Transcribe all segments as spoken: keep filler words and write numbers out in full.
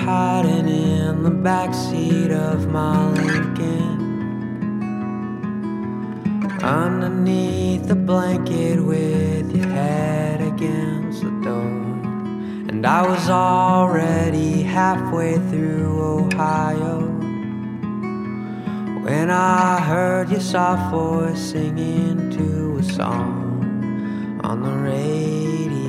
hiding in the backseat of my Lincoln, underneath the blanket with your head against the door. And I was already halfway through Ohio when I heard your soft voice singing to a song on the radio.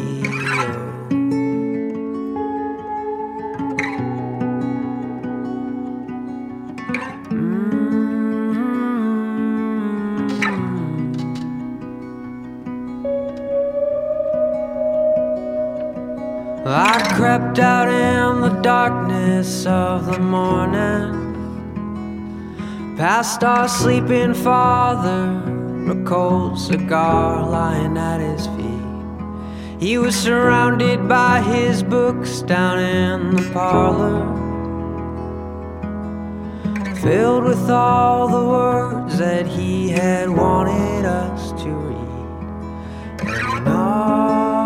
I crept out in the darkness of the morning, past our sleeping father, a cold cigar lying at his feet. He was surrounded by his books down in the parlor, filled with all the words that he had wanted us to read. And all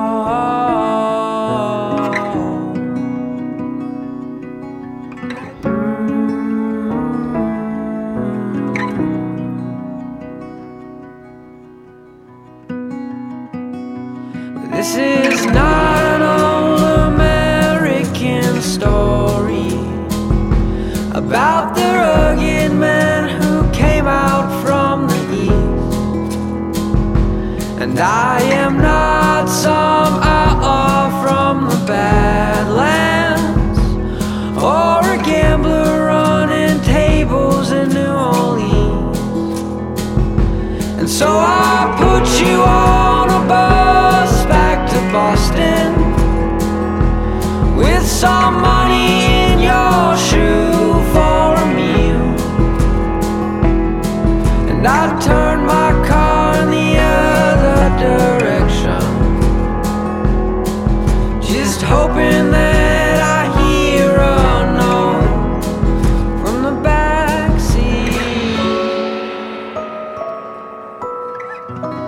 this is not an old American story about the rugged men who came out from the east. And I am not some outlaw from the Badlands, or a gambler running tables in New Orleans. And so I put you on a bus back to Boston with some money in your shoe for a meal. And I turned my car in the other direction, just hoping that I hear a note from the backseat.